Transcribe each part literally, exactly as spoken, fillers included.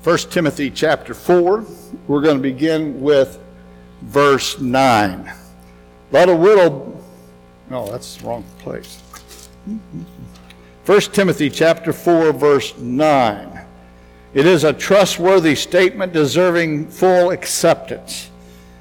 First Timothy chapter four. We're going to begin with verse nine. Let a widow... No, that's the wrong place. First Timothy chapter four, verse nine. It is a trustworthy statement deserving full acceptance.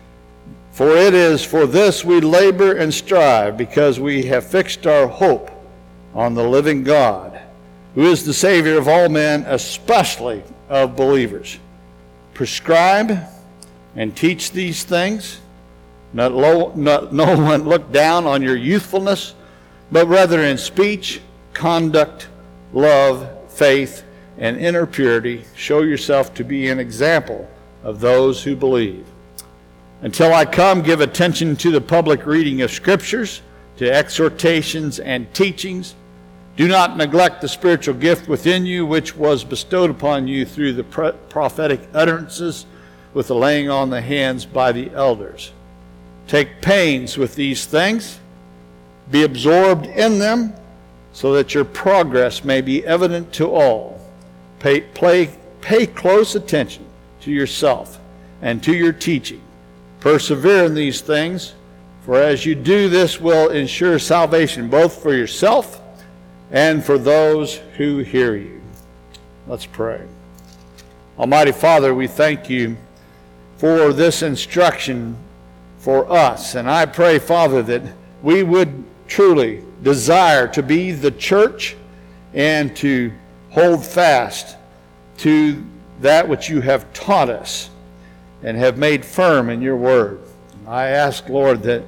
For it is for this we labor and strive, because we have fixed our hope on the living God, who is the Savior of all men, especially of believers. Prescribe and teach these things. Not, low, not no one look down on your youthfulness, but rather in speech, conduct, love, faith, and inner purity, show yourself to be an example of those who believe. Until I come, give attention to the public reading of Scriptures, to exhortations and teachings. Do not neglect the spiritual gift within you, which was bestowed upon you through the prophetic utterances with the laying on the hands by the elders. Take pains with these things. Be absorbed in them, so that your progress may be evident to all. Pay, play, pay close attention to yourself and to your teaching. Persevere in these things, for as you do this will ensure salvation both for yourself and for those who hear you. Let's pray. Almighty Father, we thank you for this instruction for us. And I pray, Father, that we would truly desire to be the church and to hold fast to that which you have taught us and have made firm in your word. I ask, Lord, that,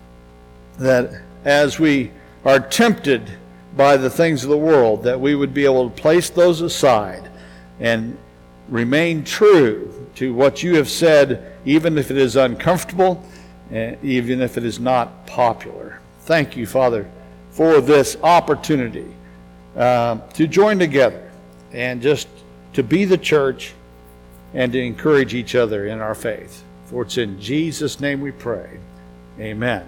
that as we are tempted by the things of the world, that we would be able to place those aside and remain true to what you have said, even if it is uncomfortable, and even if it is not popular. Thank you, Father, for this opportunity uh, to join together and just to be the church and to encourage each other in our faith. For it's in Jesus' name we pray. Amen.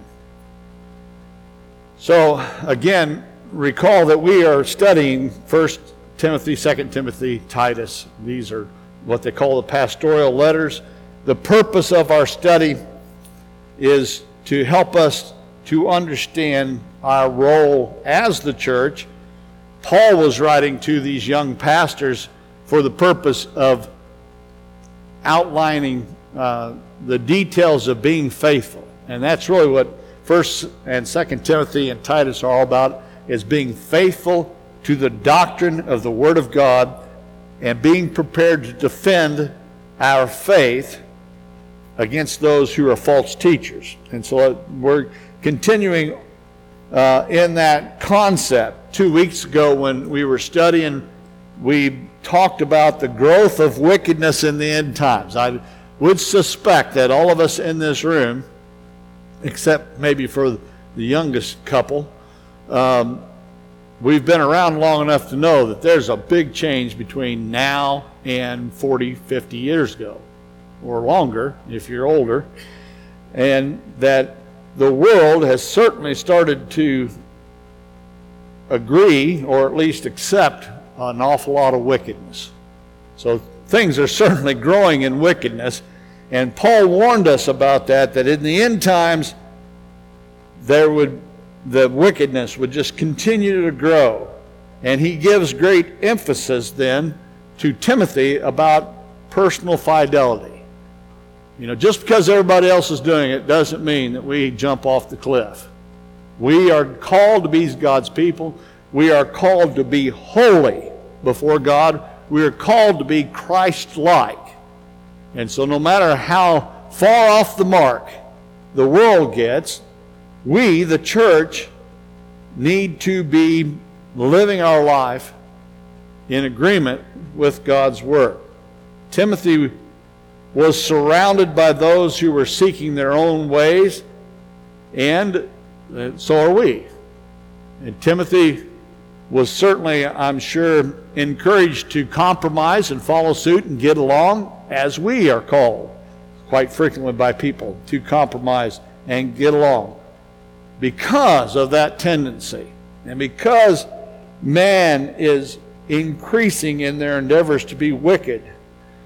So, again, recall that we are studying First Timothy, Second Timothy, Titus. These are what they call the pastoral letters. The purpose of our study is to help us to understand our role as the church. Paul was writing to these young pastors for the purpose of outlining uh, the details of being faithful. And that's really what First and Second Timothy and Titus are all about, is being faithful to the doctrine of the Word of God and being prepared to defend our faith against those who are false teachers. And so we're continuing uh, in that concept. Two weeks ago when we were studying, we talked about the growth of wickedness in the end times. I would suspect that all of us in this room, except maybe for the youngest couple, um, we've been around long enough to know that there's a big change between now and forty, fifty years ago, or longer if you're older, and that the world has certainly started to agree, or at least accept, an awful lot of wickedness. So things are certainly growing in wickedness, and Paul warned us about that, that in the end times there would the wickedness would just continue to grow. And he gives great emphasis then to Timothy about personal fidelity. You know, just because everybody else is doing it doesn't mean that we jump off the cliff. We are called to be God's people. We are called to be holy before God. We are called to be Christ-like. And so no matter how far off the mark the world gets, we, the church, need to be living our life in agreement with God's Word. Timothy was surrounded by those who were seeking their own ways, and so are we. And Timothy was certainly, I'm sure, encouraged to compromise and follow suit and get along, as we are called quite frequently by people to compromise and get along. Because of that tendency, and because man is increasing in their endeavors to be wicked,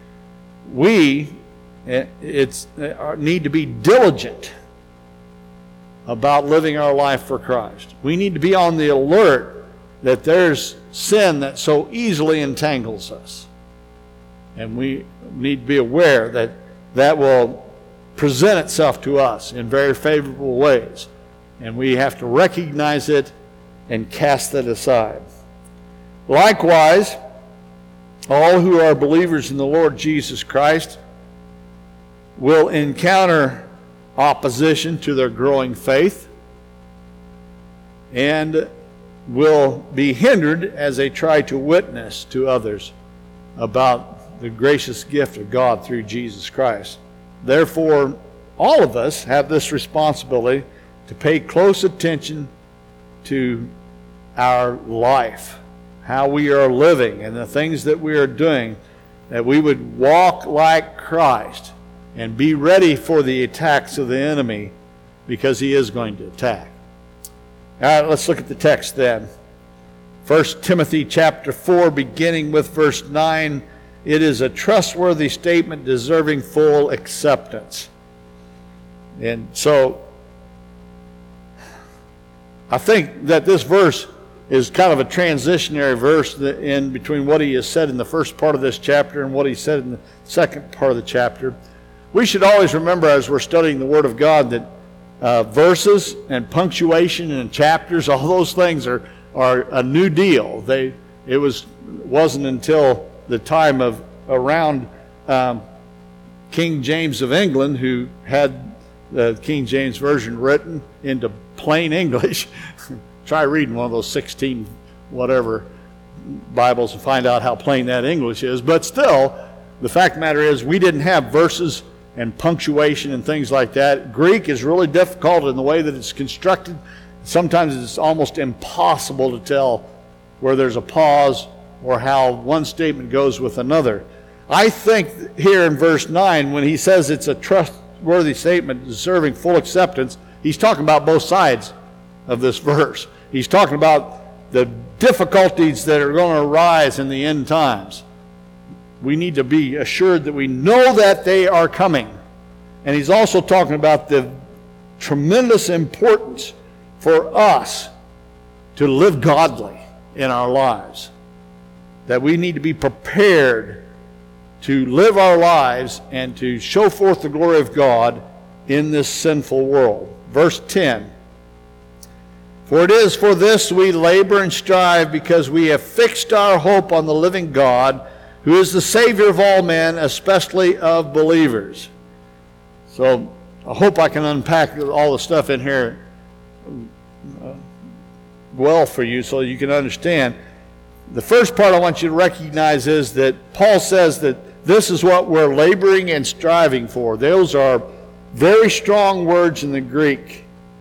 we it's, need to be diligent about living our life for Christ. We need to be on the alert that there's sin that so easily entangles us. And we need to be aware that that will present itself to us in very favorable ways. And we have to recognize it and cast it aside. Likewise, all who are believers in the Lord Jesus Christ will encounter opposition to their growing faith and will be hindered as they try to witness to others about the gracious gift of God through Jesus Christ. Therefore, all of us have this responsibility to pay close attention to our life, how we are living, and the things that we are doing, that we would walk like Christ and be ready for the attacks of the enemy, because he is going to attack. All right, let's look at the text then. First Timothy chapter four, beginning with verse nine. It is a trustworthy statement deserving full acceptance. And so, I think that this verse is kind of a transitionary verse in between what he has said in the first part of this chapter and what he said in the second part of the chapter. We should always remember as we're studying the Word of God that uh, verses and punctuation and chapters, all those things are, are a new deal. They it was wasn't until the time of around um, King James of England, who had the King James Version written into plain English. Try reading one of those sixteen whatever Bibles and find out how plain that English is. But still, the fact of the matter is we didn't have verses and punctuation and things like that. Greek is really difficult in the way that it's constructed. Sometimes it's almost impossible to tell where there's a pause or how one statement goes with another. I think here in verse nine, when he says it's a trustworthy statement deserving full acceptance, he's talking about both sides of this verse. He's talking about the difficulties that are going to arise in the end times. We need to be assured that we know that they are coming. And he's also talking about the tremendous importance for us to live godly in our lives. That we need to be prepared to live our lives and to show forth the glory of God in this sinful world. Verse ten. For it is for this we labor and strive, because we have fixed our hope on the living God, who is the Savior of all men, especially of believers. So I hope I can unpack all the stuff in here uh, well for you so you can understand. The first part I want you to recognize is that Paul says that this is what we're laboring and striving for. Those are very strong words in the Greek,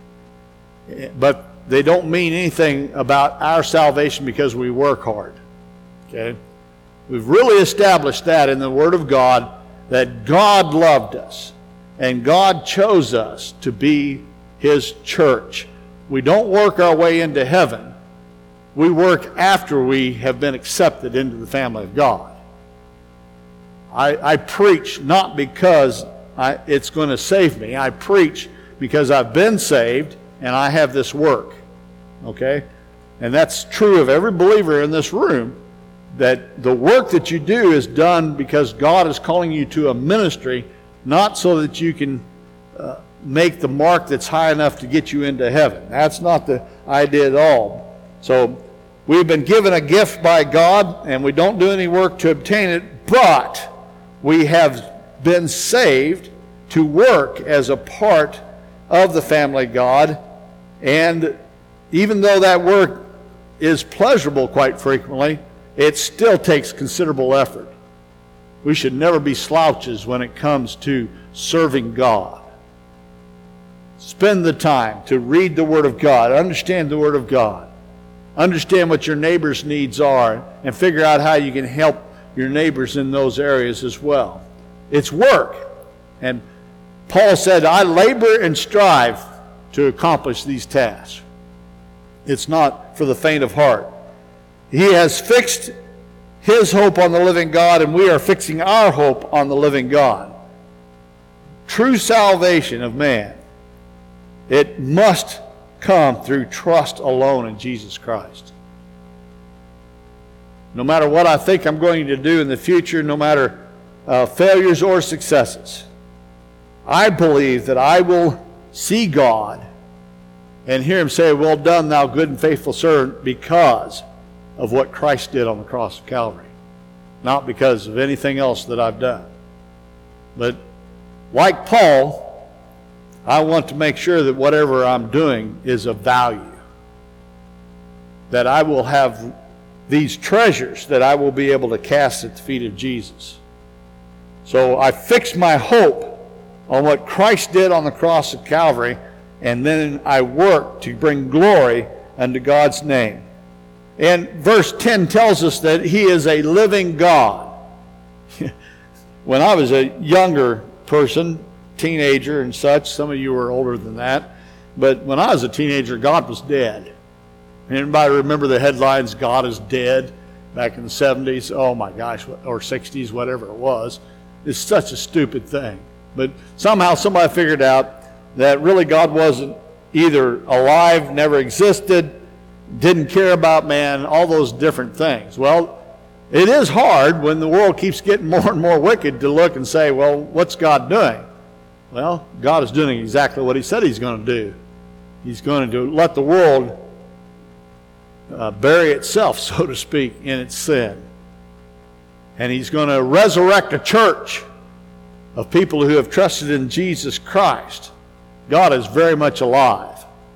but they don't mean anything about our salvation because we work hard. Okay? We've really established that in the Word of God, that God loved us and God chose us to be His church. We don't work our way into heaven. We work after we have been accepted into the family of God. I, I preach not because I, it's going to save me. I preach because I've been saved and I have this work. Okay? And that's true of every believer in this room, that the work that you do is done because God is calling you to a ministry, not so that you can uh, make the mark that's high enough to get you into heaven. That's not the idea at all. So we've been given a gift by God, and we don't do any work to obtain it, but we have been saved to work as a part of the family of God. And even though that work is pleasurable quite frequently, it still takes considerable effort. We should never be slouches when it comes to serving God. Spend the time to read the Word of God, understand the Word of God, understand what your neighbor's needs are, and figure out how you can help your neighbors in those areas as well. It's work. And Paul said, I labor and strive to accomplish these tasks. It's not for the faint of heart. He has fixed his hope on the living God, and we are fixing our hope on the living God. True salvation of man, it must come through trust alone in Jesus Christ. No matter what I think I'm going to do in the future, no matter uh, failures or successes, I believe that I will see God and hear him say, "Well done, thou good and faithful servant," because of what Christ did on the cross of Calvary, not because of anything else that I've done. But like Paul, I want to make sure that whatever I'm doing is of value, that I will have these treasures that I will be able to cast at the feet of Jesus. So I fix my hope on what Christ did on the cross of Calvary, and then I work to bring glory unto God's name. And verse ten tells us that he is a living God. When I was a younger person, teenager and such, some of you were older than that, but when I was a teenager, God was dead. Anybody remember the headlines, "God is dead," back in the seventies? Oh my gosh, or sixties, whatever it was. It's such a stupid thing. But somehow somebody figured out that really God wasn't either alive, never existed, didn't care about man, all those different things. Well, it is hard when the world keeps getting more and more wicked to look and say, well, what's God doing? Well, God is doing exactly what he said he's going to do. He's going to let the world uh, bury itself, so to speak, in its sin. And he's going to resurrect a church of people who have trusted in Jesus Christ. God is very much alive.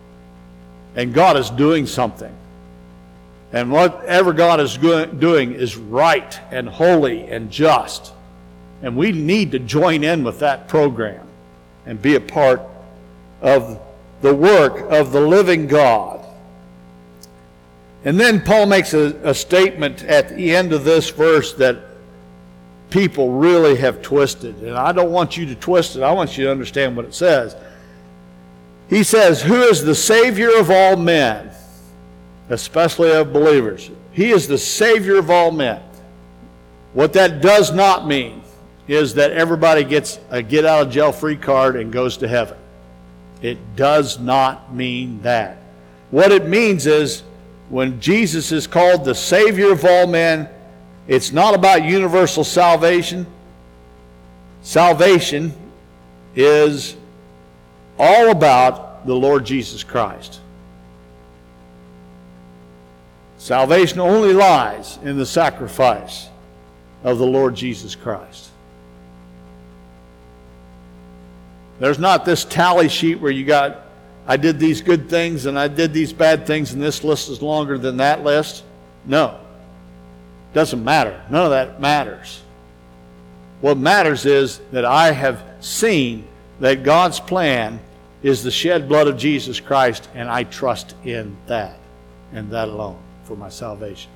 And God is doing something. And whatever God is doing is right and holy and just. And we need to join in with that program and be a part of the work of the living God. And then Paul makes a, a statement at the end of this verse that people really have twisted. And I don't want you to twist it. I want you to understand what it says. He says, "Who is the Savior of all men, especially of believers." He is the Savior of all men. What that does not mean is that everybody gets a get-out-of-jail-free card and goes to heaven. It does not mean that. What it means is when Jesus is called the Savior of all men, it's not about universal salvation. Salvation is all about the Lord Jesus Christ. Salvation only lies in the sacrifice of the Lord Jesus Christ. There's not this tally sheet where you got, I did these good things and I did these bad things and this list is longer than that list. No. Doesn't matter. None of that matters. What matters is that I have seen that God's plan is the shed blood of Jesus Christ, and I trust in that and that alone for my salvation.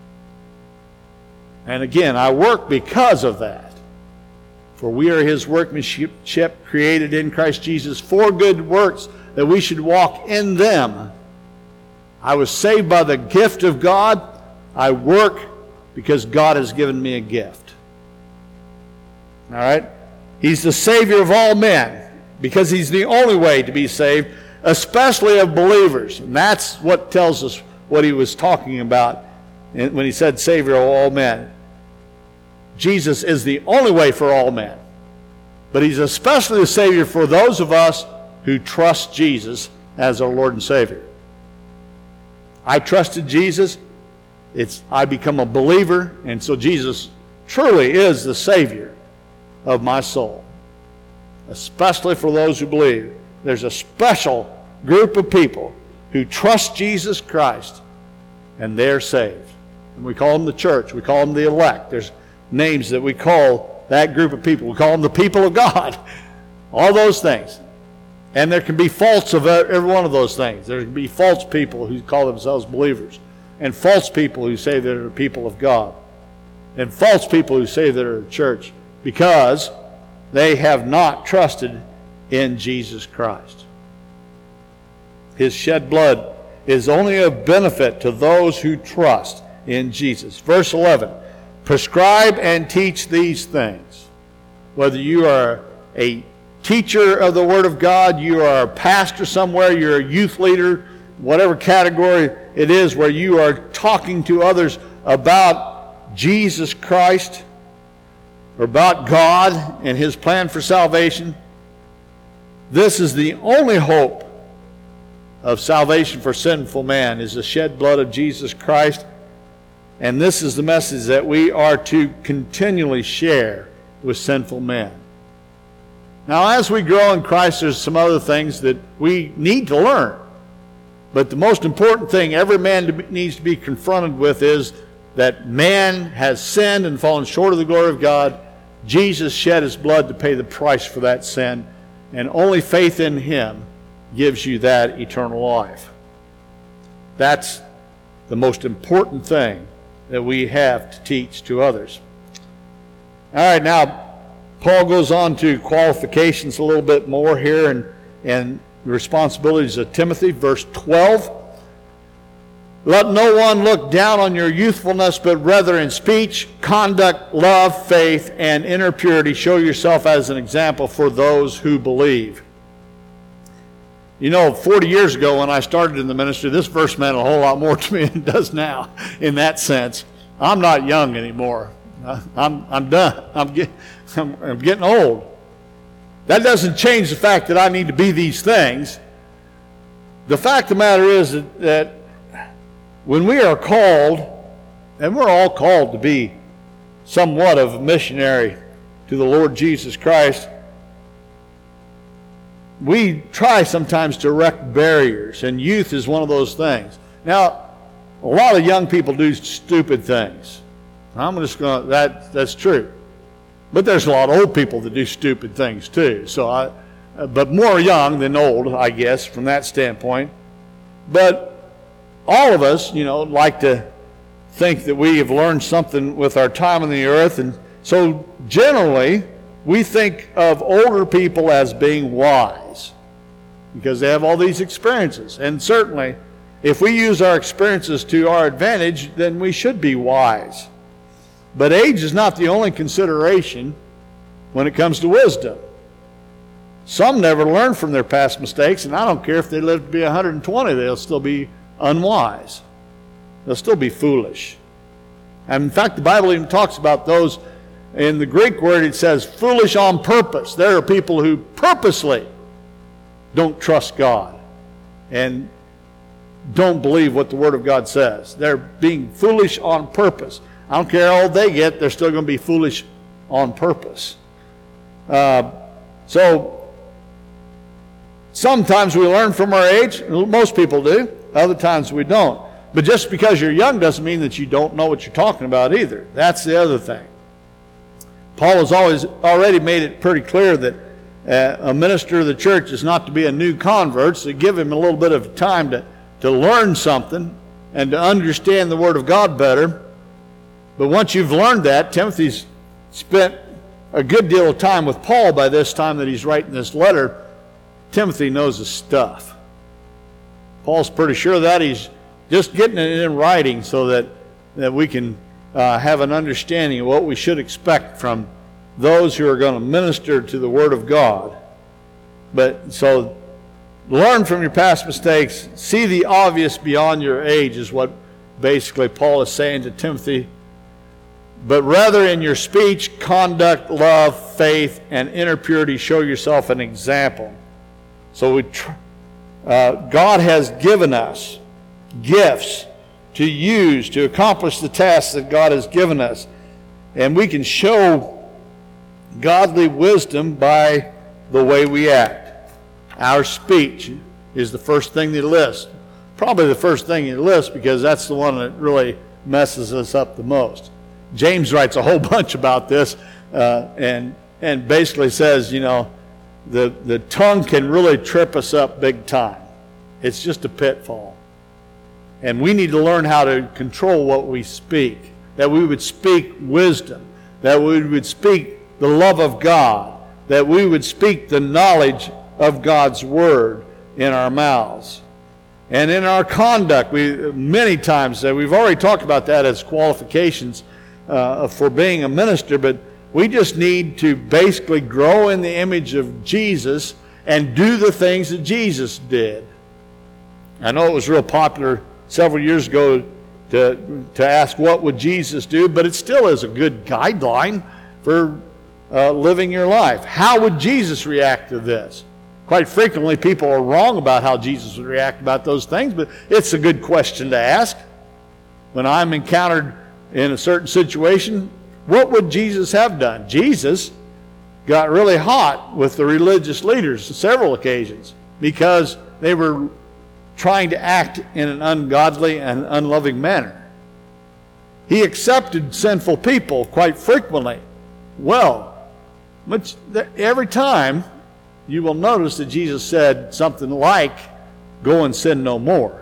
And again, I work because of that. For we are his workmanship, created in Christ Jesus for good works, that we should walk in them. I was saved by the gift of God. I work because God has given me a gift. All right? He's the Savior of all men because he's the only way to be saved, especially of believers. And that's what tells us what he was talking about when he said Savior of all men. Jesus is the only way for all men. But he's especially the Savior for those of us who trust Jesus as our Lord and Savior. I trusted Jesus. It's I become a believer, and so Jesus truly is the Savior of my soul. Especially for those who believe. There's a special group of people who trust Jesus Christ, and they're saved. And we call them the church. We call them the elect. There's names that we call that group of people. We call them the people of God. All those things. And there can be faults of every one of those things. There can be false people who call themselves believers, and false people who say they're people of God, and false people who say they're a church, because they have not trusted in Jesus Christ. His shed blood is only of benefit to those who trust in Jesus. Verse eleven, prescribe and teach these things. Whether you are a teacher of the Word of God, you are a pastor somewhere, you're a youth leader, whatever category it is where you are talking to others about Jesus Christ or about God and His plan for salvation, this is the only hope of salvation for sinful man, is the shed blood of Jesus Christ. And this is the message that we are to continually share with sinful men. Now, as we grow in Christ, there's some other things that we need to learn. But the most important thing every man needs to be confronted with is that man has sinned and fallen short of the glory of God. Jesus shed His blood to pay the price for that sin, and only faith in Him gives you that eternal life. That's the most important thing that we have to teach to others. All right, now Paul goes on to qualifications a little bit more here, and, and the responsibilities of Timothy, verse twelve. Let no one look down on your youthfulness, but rather in speech, conduct, love, faith, and inner purity, show yourself as an example for those who believe. You know, forty years ago when I started in the ministry, this verse meant a whole lot more to me than it does now, in that sense. I'm not young anymore. I'm, I'm done. I'm, get, I'm, I'm getting old. That doesn't change the fact that I need to be these things. The fact of the matter is that, that when we are called, and we're all called to be somewhat of a missionary to the Lord Jesus Christ, we try sometimes to erect barriers, and youth is one of those things. Now, a lot of young people do stupid things. I'm just going to, that, that's true. But there's a lot of old people that do stupid things too. So I, but more young than old, I guess, from that standpoint. But all of us, you know, like to think that we have learned something with our time on the earth. And so generally, we think of older people as being wise because they have all these experiences. And certainly, if we use our experiences to our advantage, then we should be wise. But age is not the only consideration when it comes to wisdom. Some never learn from their past mistakes, and I don't care if they live to be one hundred twenty, they'll still be unwise. They'll still be foolish. And in fact, the Bible even talks about those. In the Greek word, it says foolish on purpose. There are people who purposely don't trust God and don't believe what the Word of God says. They're being foolish on purpose. I don't care how old they get, they're still going to be foolish on purpose. Uh, so, sometimes we learn from our age. Most people do. Other times we don't. But just because you're young doesn't mean that you don't know what you're talking about either. That's the other thing. Paul has always already made it pretty clear that uh, a minister of the church is not to be a new convert, so give him a little bit of time to, to learn something and to understand the Word of God better. But once you've learned that, Timothy's spent a good deal of time with Paul by this time that he's writing this letter. Timothy knows his stuff. Paul's pretty sure that. He's just getting it in writing so that, that we can uh, have an understanding of what we should expect from those who are going to minister to the Word of God. But so learn from your past mistakes. See the obvious beyond your age is what basically Paul is saying to Timothy. But rather in your speech, conduct, love, faith, and inner purity, show yourself an example. So we tr- uh, God has given us gifts to use to accomplish the tasks that God has given us. And we can show godly wisdom by the way we act. Our speech is the first thing they list. Probably the first thing you list because that's the one that really messes us up the most. James writes a whole bunch about this uh, and and basically says, you know, the, the tongue can really trip us up big time. It's just a pitfall. And we need to learn how to control what we speak, that we would speak wisdom, that we would speak the love of God, that we would speak the knowledge of God's Word in our mouths. And in our conduct, we many times, uh, we've already talked about that as qualifications. uh, for being a minister, but we just need to basically grow in the image of Jesus and do the things that Jesus did. I know it was real popular several years ago to, to ask what would Jesus do, but it still is a good guideline for uh, living your life. How would Jesus react to this? Quite frequently people are wrong about how Jesus would react about those things, but it's a good question to ask. When I'm encountered in a certain situation, what would Jesus have done? Jesus got really hot with the religious leaders on several occasions because they were trying to act in an ungodly and unloving manner. He accepted sinful people quite frequently. Well, much, every time you will notice that Jesus said something like, "Go and sin no more."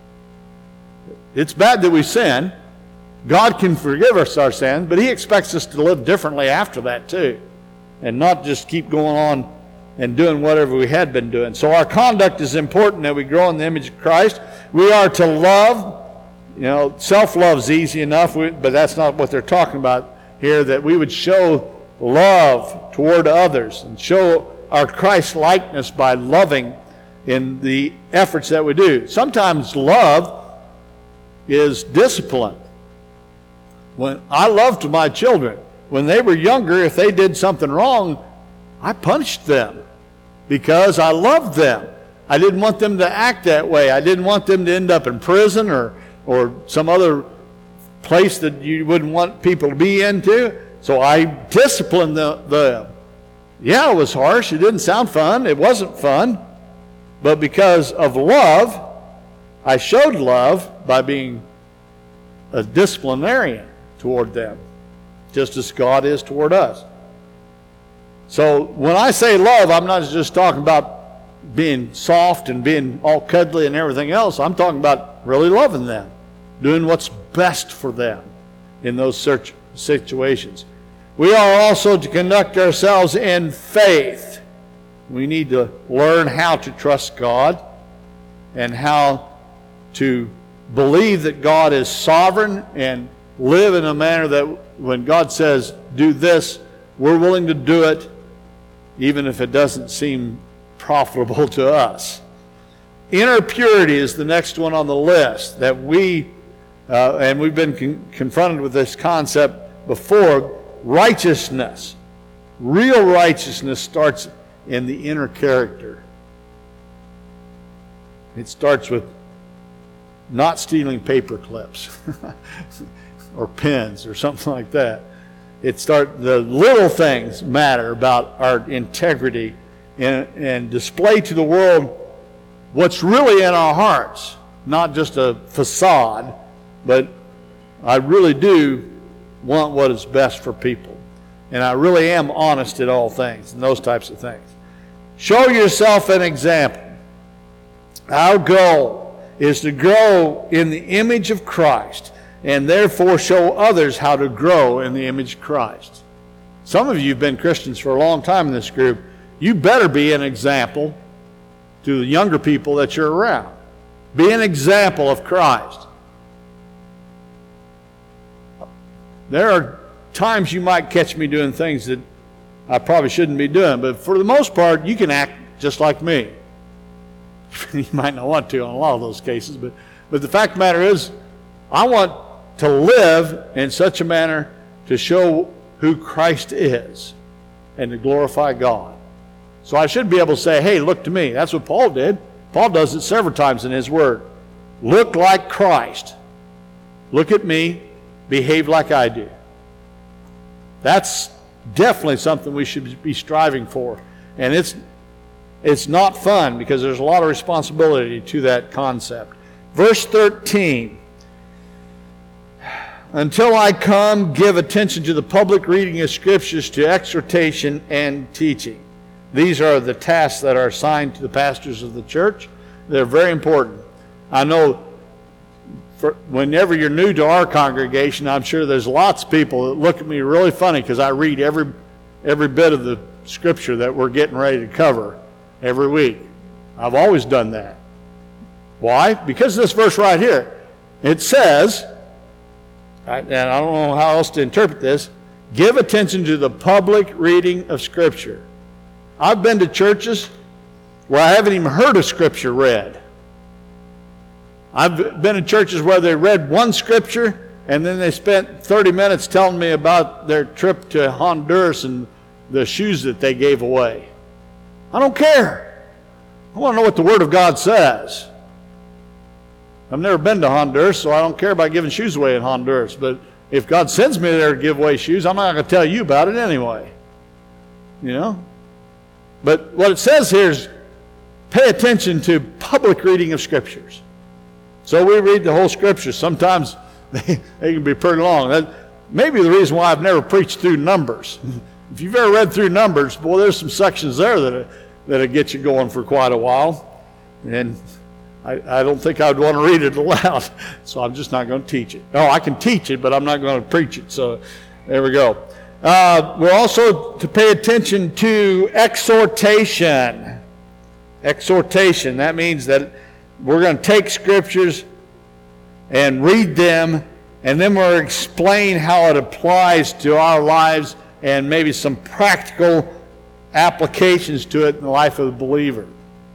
It's bad that we sin. God can forgive us our sins, but He expects us to live differently after that too, and not just keep going on and doing whatever we had been doing. So our conduct is important that we grow in the image of Christ. We are to love. You know, self-love is easy enough, but that's not what they're talking about here, that we would show love toward others and show our Christ-likeness by loving in the efforts that we do. Sometimes love is discipline. When I loved my children, when they were younger, if they did something wrong, I punished them because I loved them. I didn't want them to act that way. I didn't want them to end up in prison or, or some other place that you wouldn't want people to be into. So I disciplined them. The, yeah, it was harsh. It didn't sound fun. It wasn't fun. But because of love, I showed love by being a disciplinarian toward them, just as God is toward us. So when I say love, I'm not just talking about being soft and being all cuddly and everything else. I'm talking about really loving them, doing what's best for them in those search situations. We are also to conduct ourselves in faith. We need to learn how to trust God and how to believe that God is sovereign and live in a manner that when God says, do this, we're willing to do it, even if it doesn't seem profitable to us. Inner purity is the next one on the list that we, uh, and we've been con- confronted with this concept before, righteousness. Real righteousness starts in the inner character. It starts with not stealing paper clips or pens or something like that. It start the little things matter about our integrity and, and display to the world what's really in our hearts, not just a facade, but I really do want what is best for people. And I really am honest in all things and those types of things. Show yourself an example. Our goal is to grow in the image of Christ and therefore show others how to grow in the image of Christ. Some of you have been Christians for a long time in this group. You better be an example to the younger people that you're around. Be an example of Christ. There are times you might catch me doing things that I probably shouldn't be doing, but for the most part, you can act just like me. You might not want to on a lot of those cases, but, but the fact of the matter is, I want to live in such a manner to show who Christ is and to glorify God. So I should be able to say, hey, look to me. That's what Paul did. Paul does it several times in his word. Look like Christ. Look at me. Behave like I do. That's definitely something we should be striving for. And it's it's not fun because there's a lot of responsibility to that concept. Verse thirteen. Until I come, give attention to the public reading of Scriptures, to exhortation and teaching. These are the tasks that are assigned to the pastors of the church. They're very important. I know for whenever you're new to our congregation, I'm sure there's lots of people that look at me really funny because I read every every bit of the Scripture that we're getting ready to cover every week. I've always done that. Why? Because of this verse right here. It says, I, and I don't know how else to interpret this, give attention to the public reading of Scripture. I've been to churches where I haven't even heard of Scripture read. I've been in churches where they read one Scripture and then they spent thirty minutes telling me about their trip to Honduras and the shoes that they gave away. I don't care. I want to know what the Word of God says. I've never been to Honduras, so I don't care about giving shoes away in Honduras. But if God sends me there to give away shoes, I'm not going to tell you about it anyway. You know? But what it says here is pay attention to public reading of Scriptures. So we read the whole Scripture. Sometimes they, they can be pretty long. That may be the reason why I've never preached through Numbers. If you've ever read through Numbers, boy, there's some sections there that that'll get you going for quite a while. And I, I don't think I'd want to read it aloud, so I'm just not going to teach it. No, I can teach it, but I'm not going to preach it. So there we go. Uh, we're also to pay attention to exhortation. Exhortation, that means that we're going to take Scriptures and read them, and then we'll explain how it applies to our lives and maybe some practical applications to it in the life of the believer.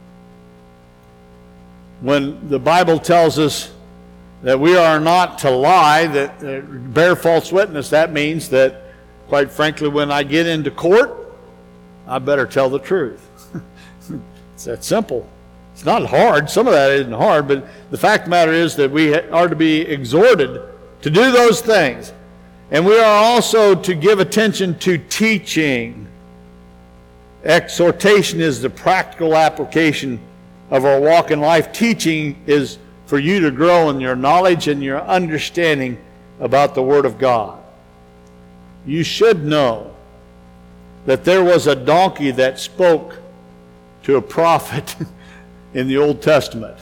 When the Bible tells us that we are not to lie, that uh, bear false witness, that means that, quite frankly, when I get into court, I better tell the truth. It's that simple. It's not hard. Some of that isn't hard, but the fact of the matter is that we are to be exhorted to do those things. And we are also to give attention to teaching. Exhortation is the practical application of our walk in life. Teaching is for you to grow in your knowledge and your understanding about the Word of God. You should know that there was a donkey that spoke to a prophet in the Old Testament.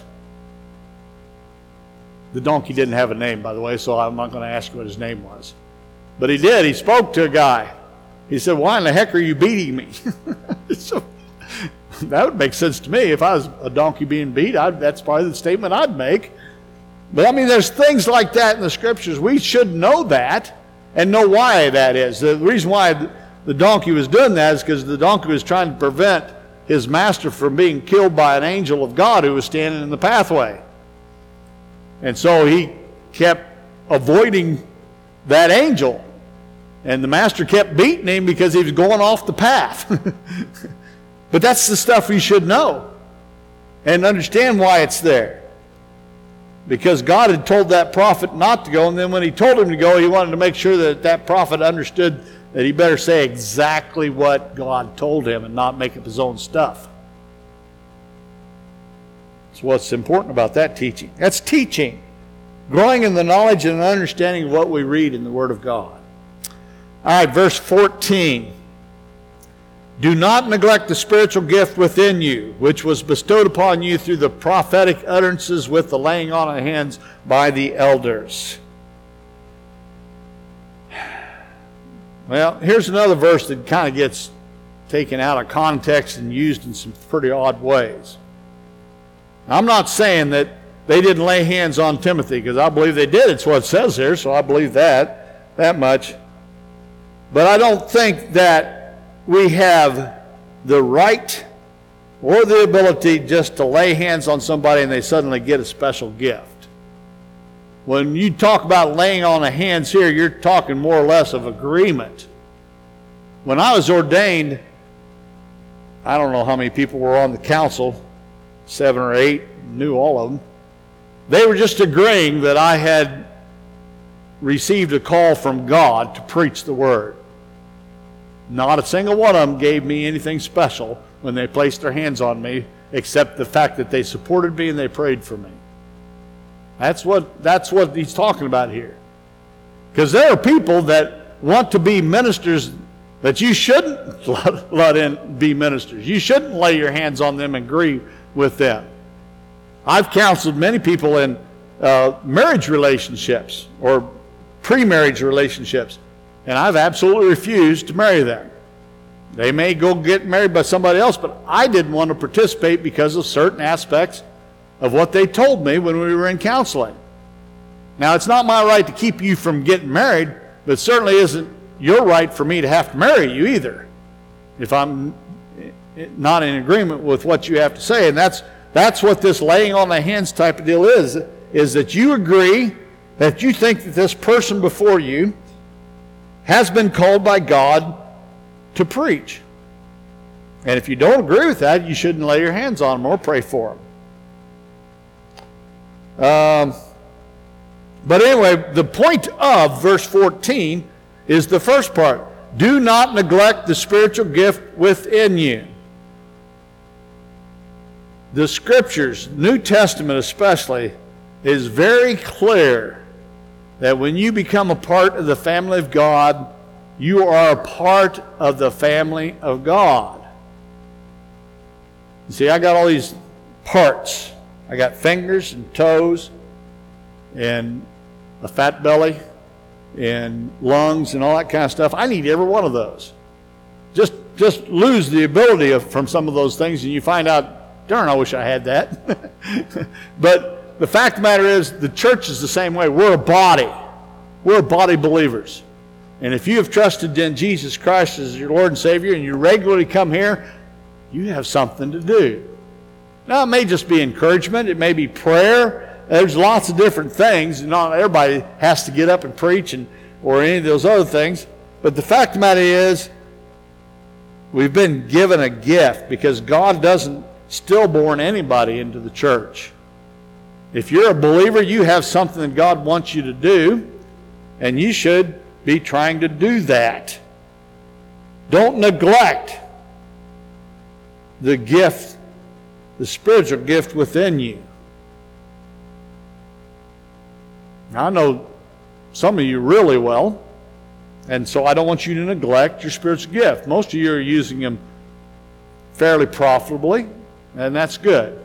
The donkey didn't have a name, by the way, so I'm not going to ask you what his name was. But he did. He spoke to a guy. He said, "Why in the heck are you beating me?" So, that would make sense to me. If I was a donkey being beat, I'd, that's probably the statement I'd make. But I mean, there's things like that in the Scriptures. We should know that and know why that is. The reason why the donkey was doing that is because the donkey was trying to prevent his master from being killed by an angel of God who was standing in the pathway. And so he kept avoiding that angel. And the master kept beating him because he was going off the path. But that's the stuff you should know and understand why it's there. Because God had told that prophet not to go, and then when he told him to go, he wanted to make sure that that prophet understood that he better say exactly what God told him and not make up his own stuff. That's what's important about that teaching. That's teaching. Growing in the knowledge and understanding of what we read in the Word of God. All right, verse fourteen. Do not neglect the spiritual gift within you, which was bestowed upon you through the prophetic utterances with the laying on of hands by the elders. Well, here's another verse that kind of gets taken out of context and used in some pretty odd ways. I'm not saying that they didn't lay hands on Timothy, because I believe they did. It's what it says here, so I believe that, that much. But I don't think that we have the right or the ability just to lay hands on somebody and they suddenly get a special gift. When you talk about laying on of hands here, you're talking more or less of agreement. When I was ordained, I don't know how many people were on the council, seven or eight, knew all of them. They were just agreeing that I had received a call from God to preach the Word. Not a single one of them gave me anything special when they placed their hands on me, except the fact that they supported me and they prayed for me. That's what, that's what he's talking about here. Because there are people that want to be ministers that you shouldn't let in be ministers. You shouldn't lay your hands on them and agree with them. I've counseled many people in uh, marriage relationships or pre-marriage relationships, and I've absolutely refused to marry them. They may go get married by somebody else, but I didn't want to participate because of certain aspects of what they told me when we were in counseling. Now, it's not my right to keep you from getting married, but it certainly isn't your right for me to have to marry you either, if I'm not in agreement with what you have to say. And that's that's what this laying on the hands type of deal is, is that you agree that you think that this person before you has been called by God to preach. And if you don't agree with that, you shouldn't lay your hands on them or pray for them. Um, but anyway, the point of verse fourteen is the first part. Do not neglect the spiritual gift within you. The Scriptures, New Testament especially, is very clear that when you become a part of the family of God, you are a part of the family of God. You see, I got all these parts. I got fingers and toes and a fat belly and lungs and all that kind of stuff. I need every one of those. Just just lose the ability of, from some of those things, and you find out, darn, I wish I had that. But the fact of the matter is, the church is the same way. We're a body. We're body believers. And if you have trusted in Jesus Christ as your Lord and Savior, and you regularly come here, you have something to do. Now, it may just be encouragement. It may be prayer. There's lots of different things. Not everybody has to get up and preach and or any of those other things. But the fact of the matter is, we've been given a gift because God doesn't stillborn anybody into the church. If you're a believer, you have something that God wants you to do, and you should be trying to do that. Don't neglect the gift, the spiritual gift within you. Now, I know some of you really well, and so I don't want you to neglect your spiritual gift. Most of you are using them fairly profitably, and that's good.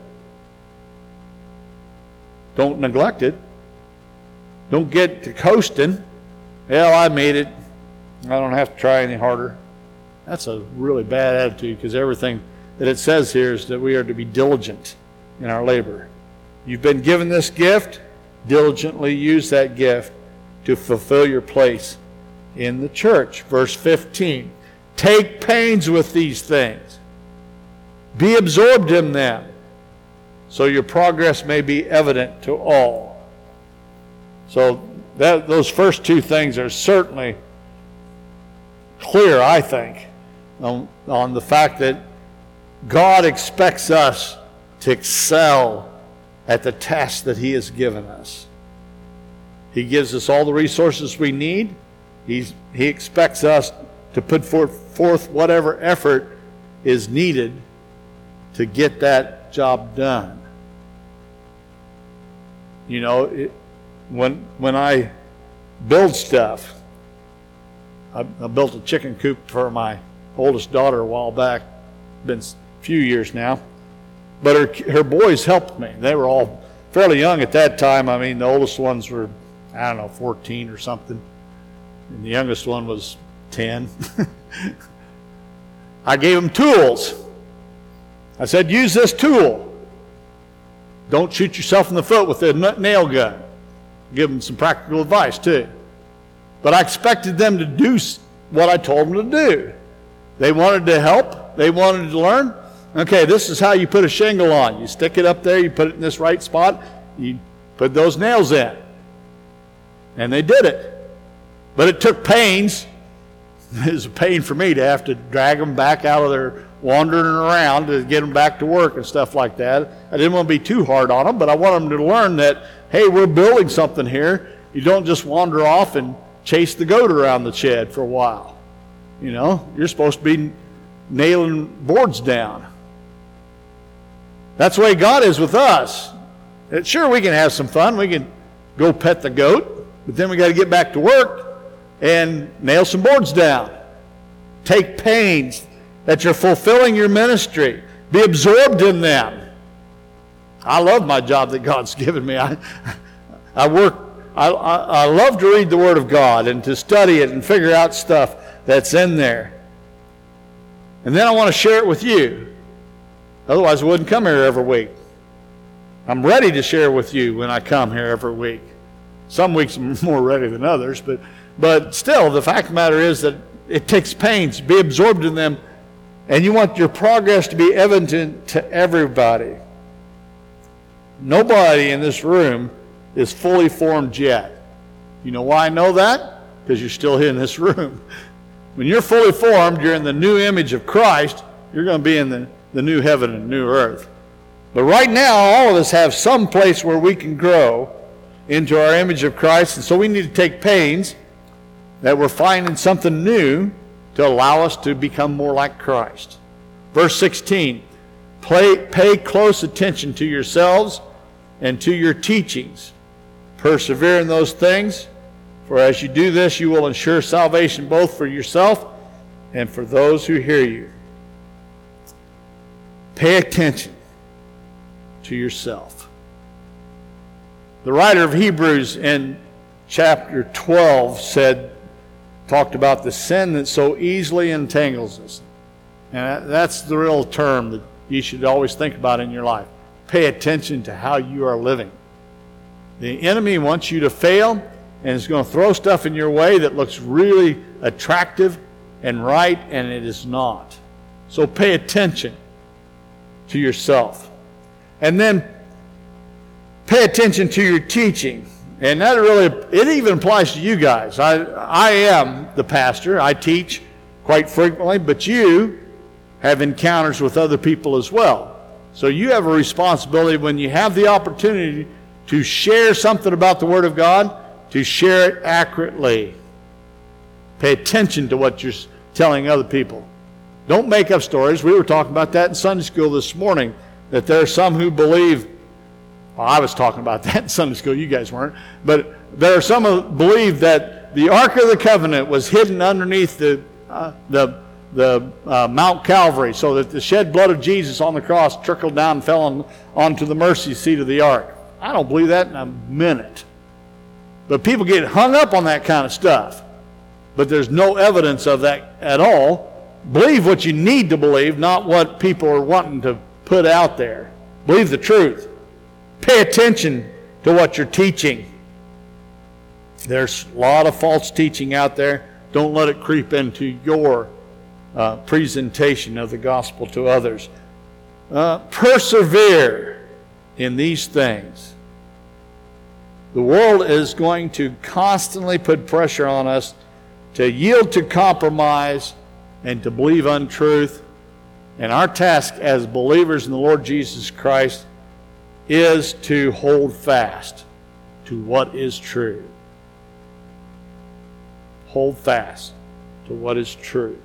Don't neglect it. Don't get to coasting. Well, I made it. I don't have to try any harder. That's a really bad attitude, because everything that it says here is that we are to be diligent in our labor. You've been given this gift. Diligently use that gift to fulfill your place in the church. Verse fifteen. Take pains with these things. Be absorbed in them, so your progress may be evident to all. So that, those first two things are certainly clear, I think, on, on the fact that God expects us to excel at the task that He has given us. He gives us all the resources we need. He's, he expects us to put forth, forth whatever effort is needed to get that job done. You know, it, when when I build stuff, I, I built a chicken coop for my oldest daughter a while back. Been a few years now. But her, her boys helped me. They were all fairly young at that time. I mean, the oldest ones were, I don't know, fourteen or something. And the youngest one was ten. I gave them tools. I said, use this tool. Don't shoot yourself in the foot with a nail gun. Give them some practical advice, too. But I expected them to do what I told them to do. They wanted to help. They wanted to learn. Okay, this is how you put a shingle on. You stick it up there, you put it in this right spot, you put those nails in. And they did it. But it took pains. It was a pain for me to have to drag them back out of their wandering around to get them back to work and stuff like that. I didn't want to be too hard on them, but I want them to learn that, hey, we're building something here. You don't just wander off and chase the goat around the shed for a while. You know, you're supposed to be nailing boards down. That's the way God is with us. Sure, we can have some fun. We can go pet the goat, but then we got to get back to work and nail some boards down. Take pains that you're fulfilling your ministry. Be absorbed in them. I love my job that God's given me. I, I work. I, I, I love to read the Word of God and to study it and figure out stuff that's in there. And then I want to share it with you. Otherwise, I wouldn't come here every week. I'm ready to share with you when I come here every week. Some weeks I'm more ready than others, but, but still, the fact of the matter is that it takes pains to be absorbed in them, and you want your progress to be evident to everybody. Nobody in this room is fully formed yet. You know why I know that? Because you're still here in this room. When you're fully formed, you're in the new image of Christ, you're going to be in the, the new heaven and new earth. But right now, all of us have some place where we can grow into our image of Christ, and so we need to take pains that we're finding something new to allow us to become more like Christ. Verse sixteen, Play, pay close attention to yourselves and to your teachings. Persevere in those things, for as you do this, you will ensure salvation both for yourself and for those who hear you. Pay attention to yourself. The writer of Hebrews in chapter twelve said, talked about the sin that so easily entangles us. And that's the real term that you should always think about in your life. Pay attention to how you are living. The enemy wants you to fail, and is going to throw stuff in your way that looks really attractive and right, and it is not. So pay attention to yourself. And then pay attention to your teaching. And that really, it even applies to you guys. I, I am the pastor. I teach quite frequently, but you have encounters with other people as well. So you have a responsibility when you have the opportunity to share something about the Word of God, to share it accurately. Pay attention to what you're telling other people. Don't make up stories. We were talking about that in Sunday school this morning, that there are some who believe, well, I was talking about that in Sunday school, you guys weren't, but there are some who believe that the Ark of the Covenant was hidden underneath the, uh, the, the uh, Mount Calvary, so that the shed blood of Jesus on the cross trickled down and fell on, onto the mercy seat of the Ark. I don't believe that in a minute. But people get hung up on that kind of stuff. But there's no evidence of that at all. Believe what you need to believe, not what people are wanting to put out there. Believe the truth. Pay attention to what you're teaching. There's a lot of false teaching out there. Don't let it creep into your uh, presentation of the gospel to others. Uh, persevere in these things. The world is going to constantly put pressure on us to yield to compromise and to believe untruth. And our task as believers in the Lord Jesus Christ is to hold fast to what is true. Hold fast to what is true.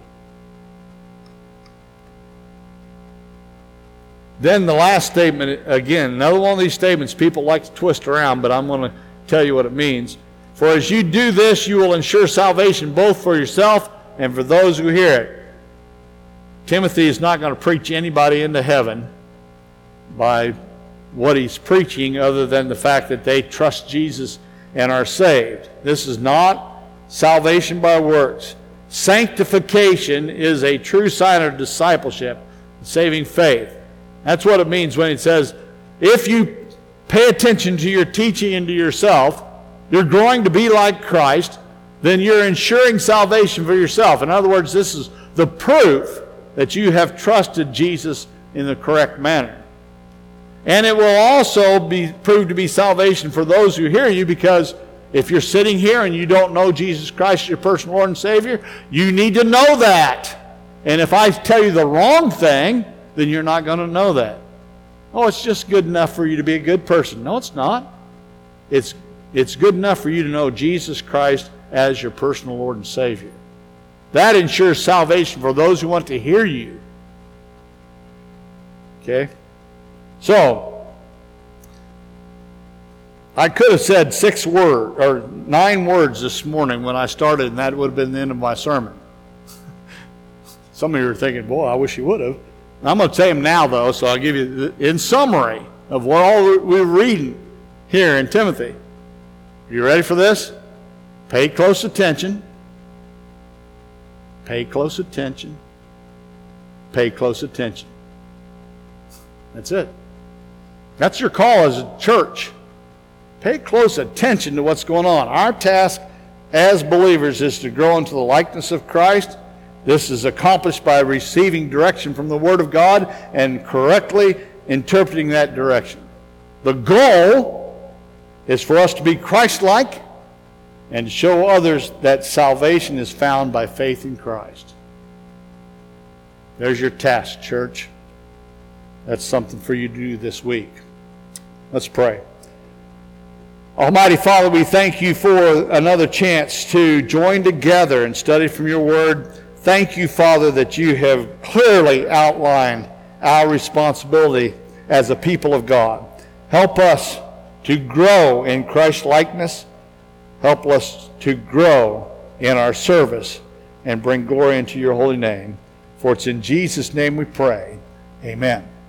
Then the last statement, again, another one of these statements people like to twist around, but I'm going to tell you what it means. For as you do this, you will ensure salvation both for yourself and for those who hear it. Timothy is not going to preach anybody into heaven by what he's preaching other than the fact that they trust Jesus and are saved. This is not salvation by works. Sanctification is a true sign of discipleship, saving faith. That's what it means when it says, if you pay attention to your teaching and to yourself, you're growing to be like Christ, then you're ensuring salvation for yourself. In other words, this is the proof that you have trusted Jesus in the correct manner. And it will also be proved to be salvation for those who hear you, because if you're sitting here and you don't know Jesus Christ, your personal Lord and Savior, you need to know that. And if I tell you the wrong thing, then you're not going to know that. Oh, it's just good enough for you to be a good person. No, it's not. It's, it's good enough for you to know Jesus Christ as your personal Lord and Savior. That ensures salvation for those who want to hear you. Okay? So, I could have said six words, or nine words this morning when I started, and that would have been the end of my sermon. Some of you are thinking, boy, I wish you would have. I'm going to say them now, though, so I'll give you, the, in summary of what all we're reading here in Timothy. Are you ready for this? Pay close attention. Pay close attention. Pay close attention. That's it. That's your call as a church. Pay close attention to what's going on. Our task as believers is to grow into the likeness of Christ. This is accomplished by receiving direction from the Word of God and correctly interpreting that direction. The goal is for us to be Christ-like and to show others that salvation is found by faith in Christ. There's your task, church. That's something for you to do this week. Let's pray. Almighty Father, we thank you for another chance to join together and study from your word. Thank you, Father, that you have clearly outlined our responsibility as a people of God. Help us to grow in Christ's likeness. Help us to grow in our service and bring glory into your holy name. For it's in Jesus' name we pray. Amen.